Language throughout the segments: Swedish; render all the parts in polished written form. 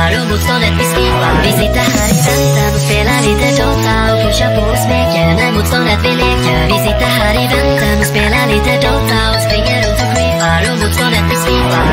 creepar och motståndet vi skipar. Vi sitter här i väntan och spelar lite Dota och pushar på och smeker när motståndet vi leker. Vi sitter här i väntan och spelar lite Dota och springer runt och creepar och motståndet vi skipar.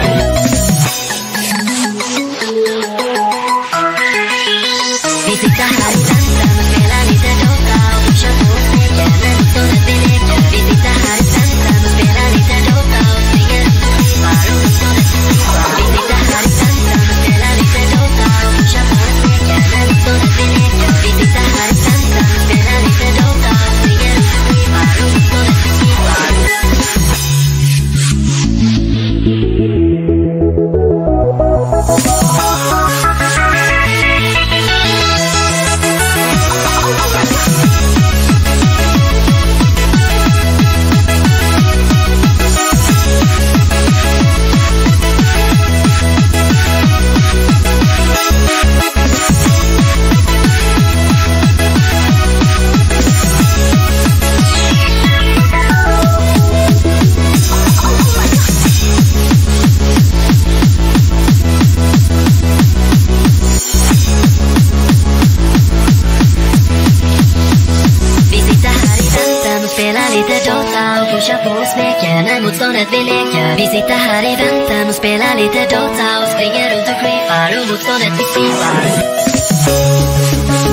Vi sitter här i väntan och spelar lite Dota och pushar på och smeker när motståndet vi leker. Vi sitter här i väntan och spelar lite Dota och springer runt och creepar och motståndet vi skipar. Vi sitter här i väntan och spelar lite Dota och pushar på och smeker när motståndet vi leker. Vi sitter här i väntan och spelar lite Dota och springer runt och creepar och motståndet vi skipar. Motståndet vi leker. Vi sitter här i väntan och spelar lite Dota och springer runt och creepar och motståndet vi skipar.